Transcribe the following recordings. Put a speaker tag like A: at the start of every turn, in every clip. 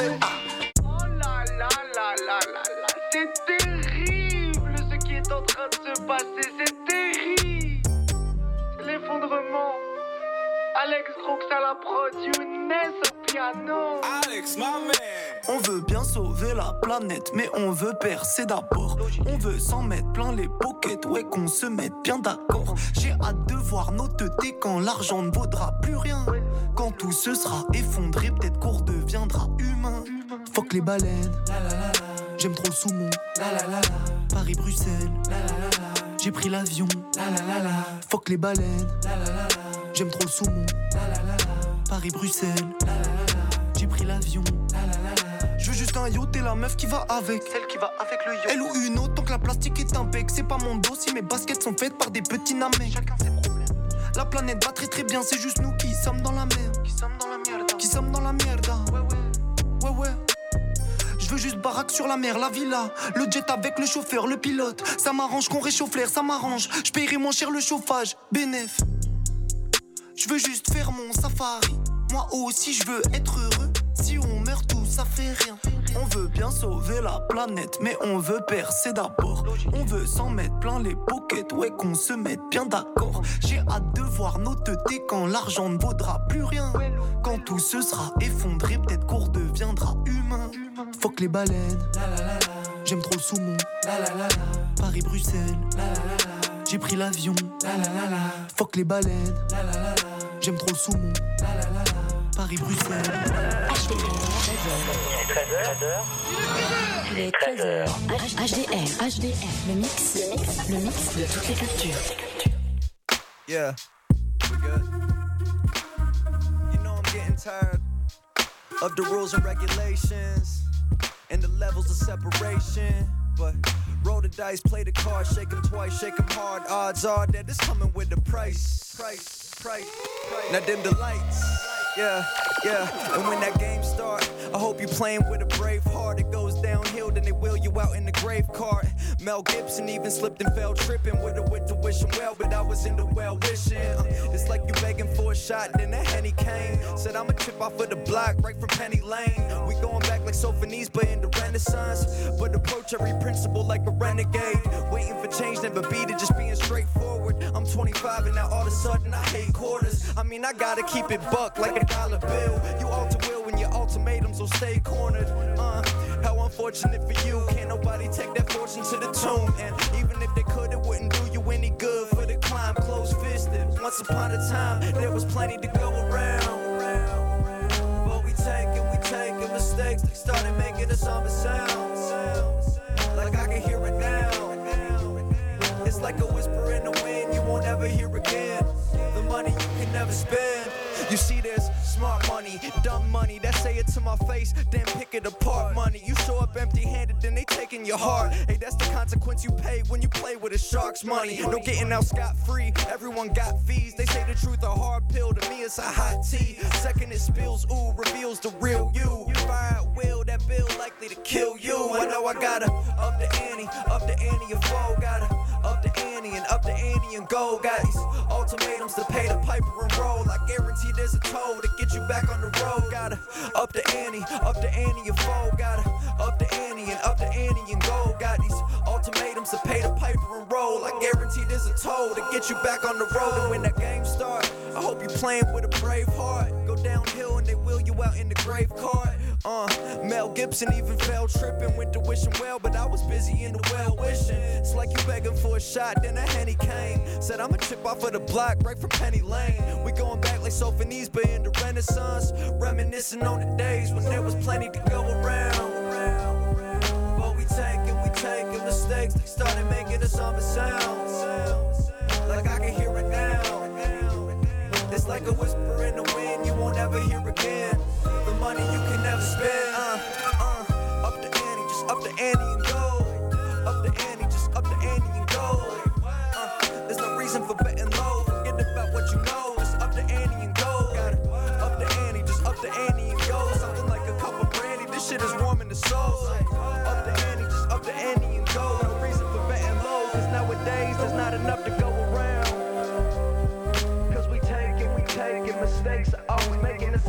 A: Oh là là là là là là, c'est terrible ce qui est en train de se passer, c'est terrible. L'effondrement. Alex Crooks à la prod, Younes au piano.
B: Alex, my man.
C: On veut bien sauver la planète, mais on veut percer d'abord. On veut s'en mettre plein les pockets, ouais qu'on se mette bien d'accord. J'ai hâte de voir nos teutés quand l'argent ne vaudra plus rien. Quand tout se sera effondré, peut-être qu'on redeviendra humain. Fuck les baleines, j'aime trop le saumon. Paris-Bruxelles, j'ai pris l'avion. Fuck les baleines, j'aime trop le saumon. Paris-Bruxelles, j'ai pris l'avion. Je veux juste un yacht et la meuf qui va avec.
A: Celle qui va avec le yacht.
C: Elle ou une autre, tant que la plastique est un bec. C'est pas mon dos si mes baskets sont faites par des petits namecs.
A: Chacun ses problèmes.
C: La planète va très très bien, c'est juste nous qui sommes dans la merde.
A: Qui sommes dans la merde.
C: Qui sommes dans la merde.
A: Ouais.
C: Ouais. Je veux juste baraque sur la mer, la villa. Le jet avec le chauffeur, le pilote. Ça m'arrange qu'on réchauffe l'air, ça m'arrange. Je paierai moins cher le chauffage, bénéf. Je veux juste faire mon safari. Moi aussi je veux être heureux. Si on meurt tout ça fait rien. On veut bien sauver la planète, mais on veut percer d'abord. On veut s'en mettre plein les pockets, ouais qu'on se mette bien d'accord. J'ai hâte de voir nos teutés quand l'argent ne vaudra plus rien. Quand tout se sera effondré, peut-être qu'on redeviendra humain. Fuck les baleines, j'aime trop le saumon. Paris-Bruxelles, j'ai pris l'avion. Fuck les baleines, j'aime trop le saumon. Paris-Bruxelles.
D: Il est 13h. HDR. Le mix de toutes les cultures.
B: Yeah, we good. You know I'm getting tired of the rules and regulations and the levels of separation. But roll the dice, play the cards, shake them twice, shake them hard. Odds are that it's coming with the price. Now dim the lights. Yeah. And when that game start, I hope you playing with a brave heart. It goes downhill, then they wheel you out in the grave cart. Mel Gibson even slipped and fell tripping with the wishing well, but I was in the well wishing. It's like you begging for a shot, then that Henny came. Said I'ma chip off of the block right from Penny Lane. We going back like Sophonisba but in the Renaissance. But approach every principle like a renegade. Waiting for change, never beat it, just being straightforward. I'm 25 and now all of a sudden I hate quarters. I mean I gotta keep it buck like a dollar bill. You alter will when your ultimatums will stay cornered. How unfortunate for you. Can't nobody take that fortune to the tomb. And even if they could, it wouldn't do you any good for the climb. Close-fisted. Once upon a time, there was plenty to go around. But we taking mistakes. They started making us all sounds. Like I can hear it now. It's like a whisper in the wind you won't ever hear again. The money you can never spend. You see there's smart money, dumb money that say it to my face, then pick it apart. Money, you show up empty-handed, then they taking your heart. Hey, that's the consequence you pay when you play with a shark's money. No getting out scot-free, everyone got fees. They say the truth a hard pill, to me it's a hot tea. Second it spills, ooh, reveals the real you. Fire at will, that bill likely to kill you. I know I gotta up the ante and foe. Gotta up the ante and go. Got these ultimatums to pay the piper and roll. I guarantee there's a toll to get you back on the road. Gotta up the ante and foe. Gotta up the ante and go. Got these ultimatums to pay the piper and roll. I guarantee there's a toll to get you back on the road. And when that game starts, I hope you playing with a brave heart. Go downhill and they wheel you out in the grave cart. Mel Gibson even fell tripping, went to wishing well, but I was busy in the well wishing. It's like you begging for a shot, then a Henny came. Said I'ma chip off of the block right from Penny Lane. We going back like Sophonisba but in the Renaissance, reminiscing on the days when there was plenty to go around. But we taking mistakes, they started making us all sounds. Like I can hear it now. It's like a whisper in the wind you won't ever hear again. The money you can never spend. Up the ante, just up the ante and go. Up the ante, just up the ante and go. There's no reason for betting low. Forget about what you know. Just up the ante and go. Gotta up the ante, just up the ante and go. Something like a cup of brandy. This shit is warming the soul. Up the ante, just up the ante and go. No reason for betting low. Cause nowadays there's not enough to go around. Cause we taking mistakes. Always making us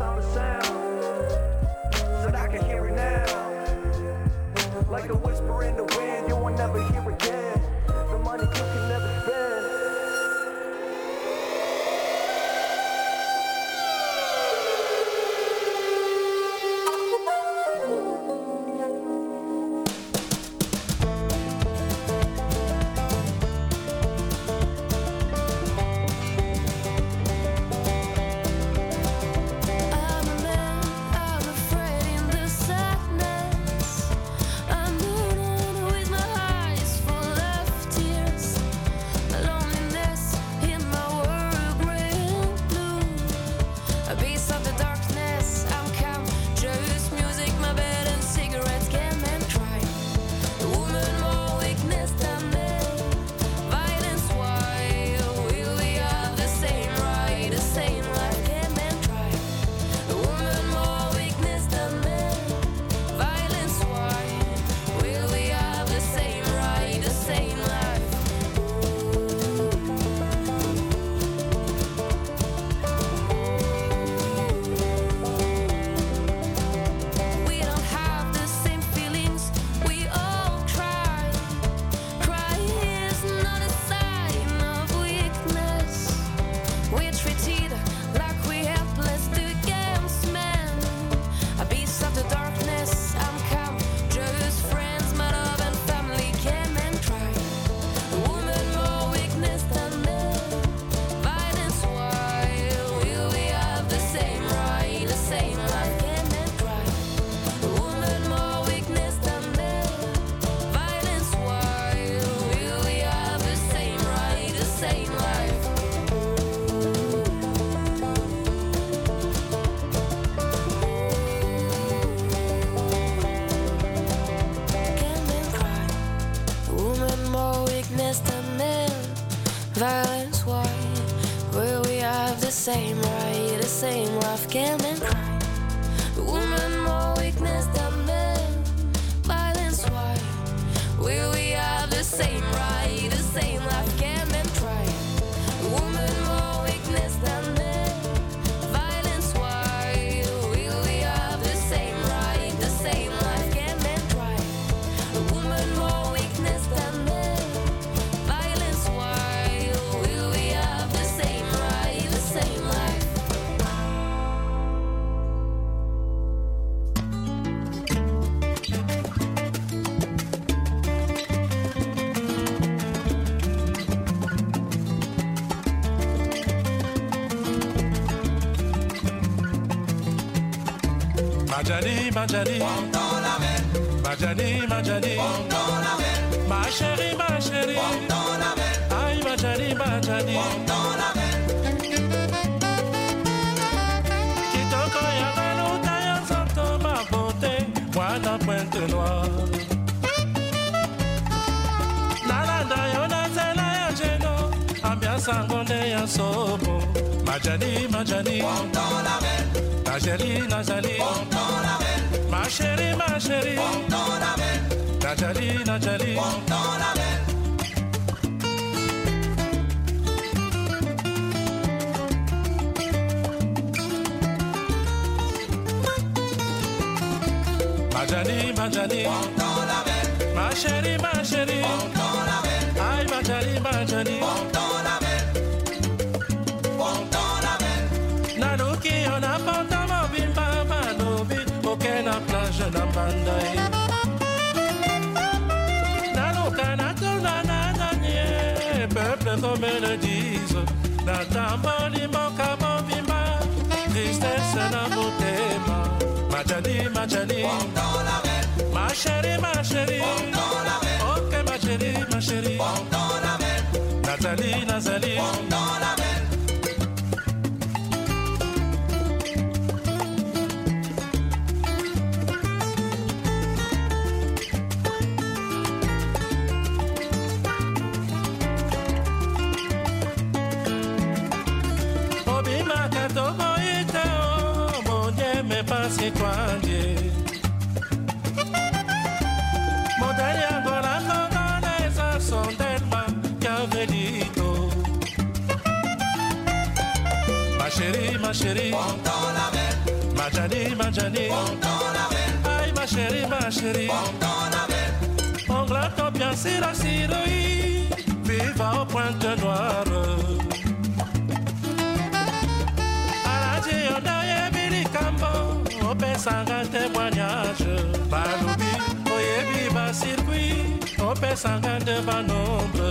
E: same, right? The same life can men cry. Woman more weakness than men. Violence, why? Will we have the same, right? The same life can men cry. Woman more weakness than men. Violence, why? Will we have the same, right? The same life can men cry. Woman more weakness than men. Violence, why? Will we have the same, right? The same life.
F: Majani, Majani, Majani, Majani, ma chérie, aïe Majani, Majani, Kitoko Yagalo, Tayan Santo, ma beauté, moi la pointe noire. Nalanda Yona Zela Yajeno, ambiance angone ya sobo, Majani, Majani, Najali, Najali, ma chérie, Najali, Najali, Majani, Majani, ma chérie, aïe Majani, Majani, Nanuki on a panta mobimba manobi, aucun plage na bandai. Nanuka na tona na nanye, peuple comme le disent, na tamboli moka mobimba, tristesse na motema. Majani, Majani, ma chérie, ok ma chérie, Nathalie, Nazali, Modèle Angola, congolaise, sont tellement cavellito. Ma chérie, Majani, aïe ma chérie, on glatte bien si la ciroï, viva au pointe noire. Opesanga témoignage, Baloubi, Oyebi, bas circuit, Opesanga de bas nombre.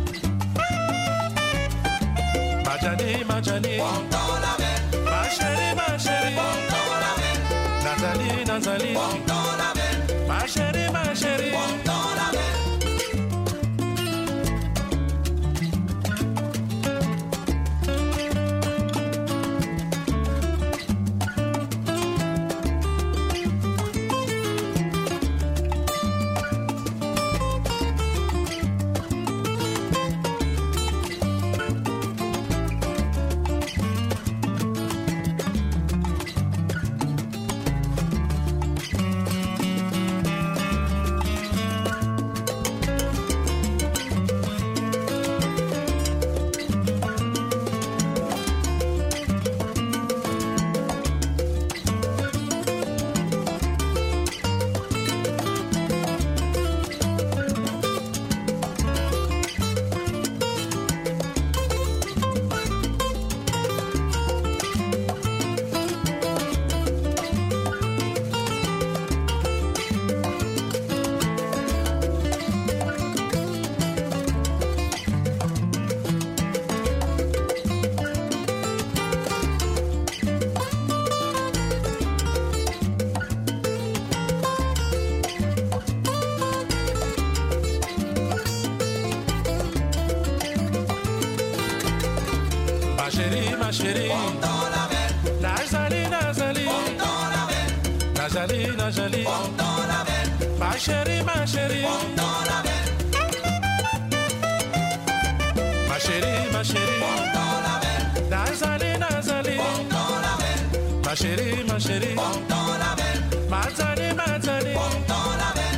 F: Majani, ma chérie, Nazali, ma chérie, Nazali, ma chérie, ma chérie, Nazali, ma chérie, portant la belle. Mazani, portant la belle.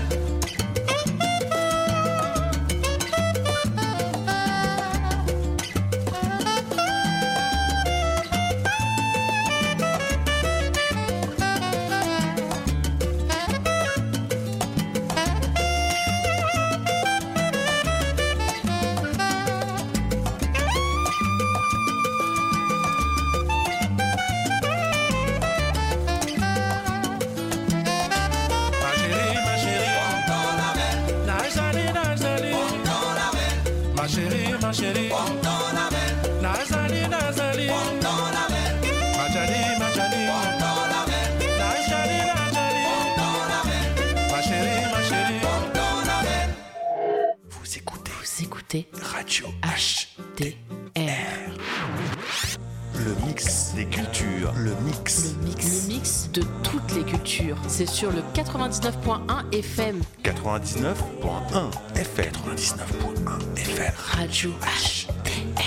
F: Ma chérie, portant la belle. Nazali, portant la belle. Majali, portant la belle. Nazali, portant la belle. Ma chérie, portant la belle.
D: Vous écoutez
B: Radio
D: HDR.
B: Le mix des cultures. Le mix
D: de toutes les cultures. C'est sur le 99.1 FM.
B: 99.1 FM. 99.1 FM.
D: Radio HDR.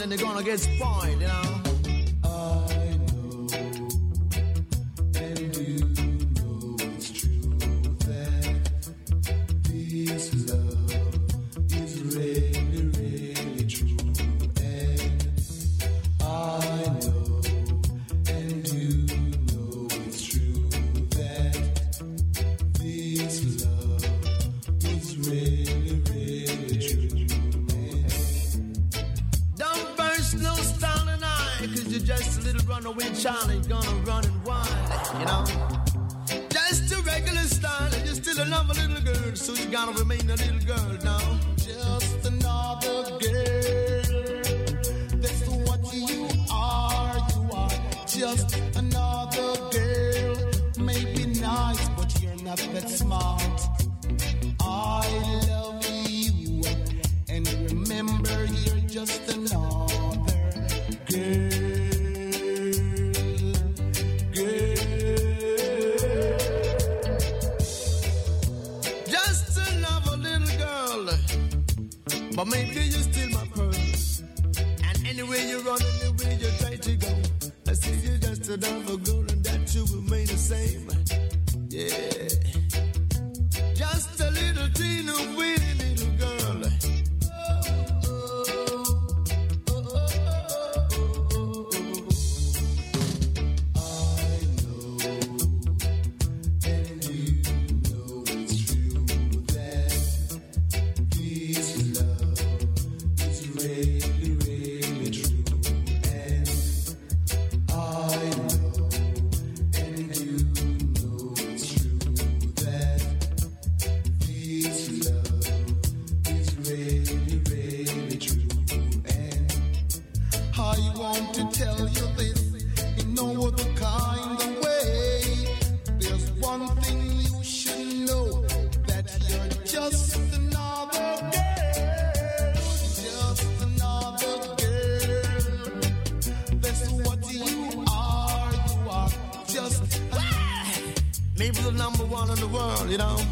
G: then they're gonna get spoiled, you know. I know, and you know it's true that this love is really, really true. And I know, and you know it's true that this love is really, really true. Don't burst no style and eye, 'cause you're just a little runaway child and gonna run and whine, you know. Just a regular style and you're still another little girl, so you gotta remain a little girl now. Just another girl, that's what you are just another girl. Maybe nice, but you're not that smart. I love you, and remember you're just another girl. Just another little girl, but maybe you're still my pearl. And anyway you run, anyway you try to go, I see you just another girl, and that you remain the same. Yeah, just a little teeny weeny little girl. I know, and you know it's true that this love is really, really true. And I know, and you know it's true that this love is really, really true. And I want to tell you this in no other kind of way. There's one thing you should know, that you're just another girl, just another girl. That's what you are just maybe the number one in the world, you know.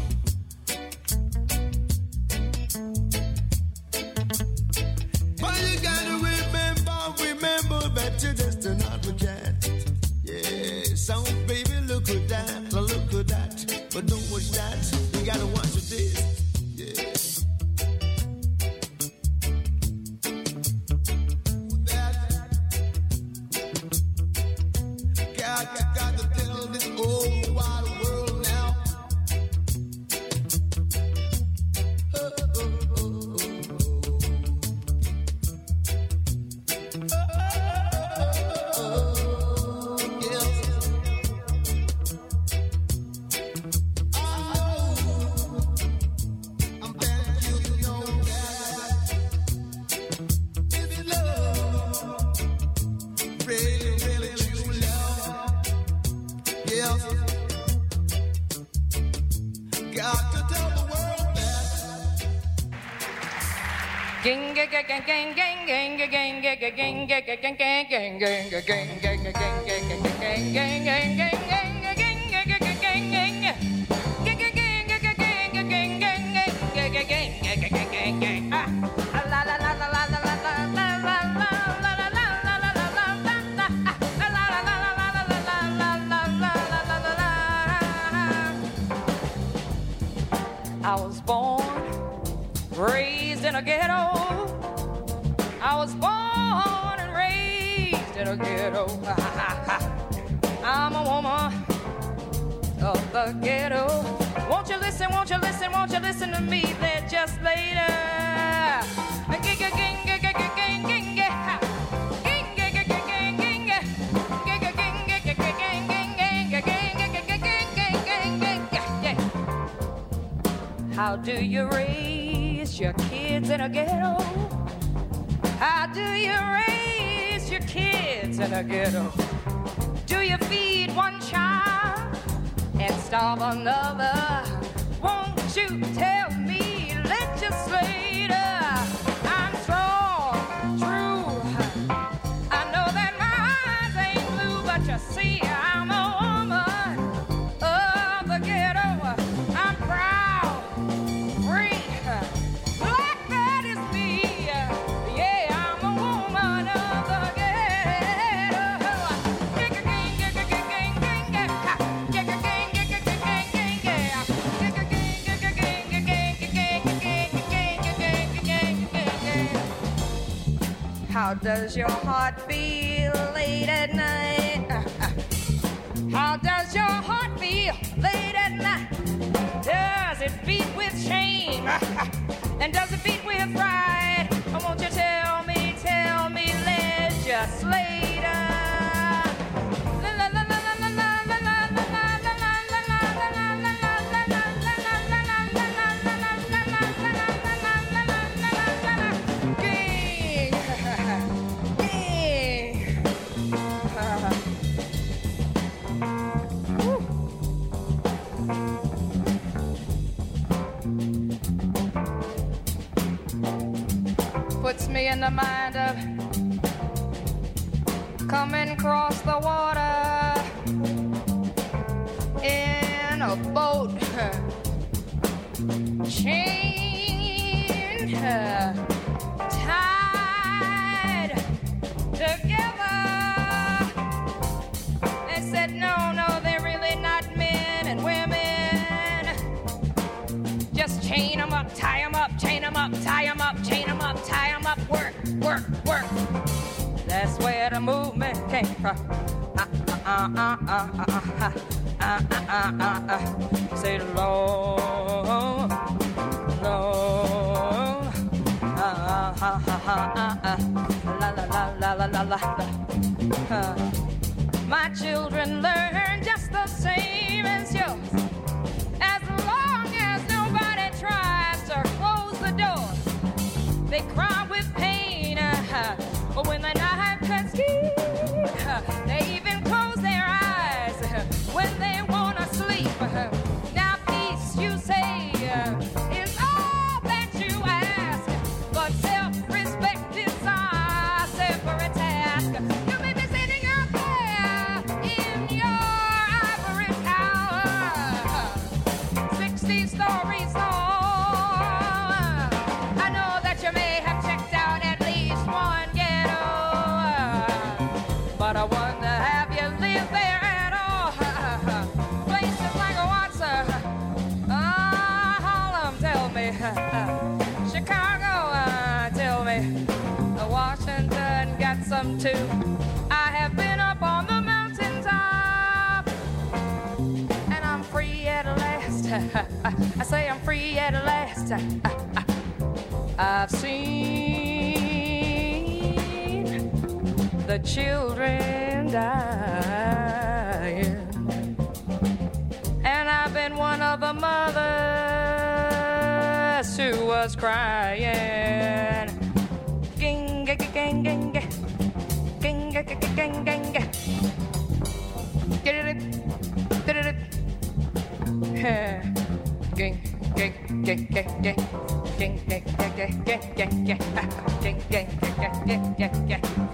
G: But you gotta remember that you're just another cat. Yeah, so baby, look at that, but don't watch that. You gotta watch this. Yeah. Got to tell this whole wide world now.
H: I was born, raised in a ghetto. I was born and raised in a ghetto. I'm a woman of the ghetto. Won't you listen, won't you listen, won't you listen to me legislator? How do you raise your kids in a ghetto? How do you raise your kids in a ghetto? Do you feed one child and starve another? Won't you tell me, legislator? I'm strong, true. I know that my eyes ain't blue, but you see, I'm a woman of the ghetto. I'm proud, free, black, that is me. Yeah, I'm a woman How does your heart feel late at night? How does your heart feel late at night? Does it beat with shame? And does it beat with pride? Won't you tell me, legislator? Puts me in the mind of coming across the water in a boat, chained, tied together. They said, no, they're really not men and women. Just chain them up, tie them up, chain them up, tie them up, chain them up, tie them up, work. That's where the movement came from. Say Lord, Lord, la. My children learn just the same as yours. As long as nobody tries to close the door, they cry with pain. But when the knife cuts deep, they even close their eyes when they want to sleep. Now peace, you say, is all that you ask, but self-respect is our separate task. You may be sitting out there in your ivory tower, 60 stories tall. I know that you may have checked out at least one ghetto, but I wonder, have you lived there at all? Places like Watson, Harlem, tell me, Chicago, tell me, Washington got some too. I have been up on the mountaintop, and I'm free at last. I say I'm free at last. I've seen the children dying, and I've been one of the mothers who was crying. Ging, ging, ging, ging, ging, ging, ging, ging, ging, ging. Get it, get it, ging, ging, ging, ging, ging. Ging, ging, ging, ging, ging, ging, ging, ging, ging, ging, ging.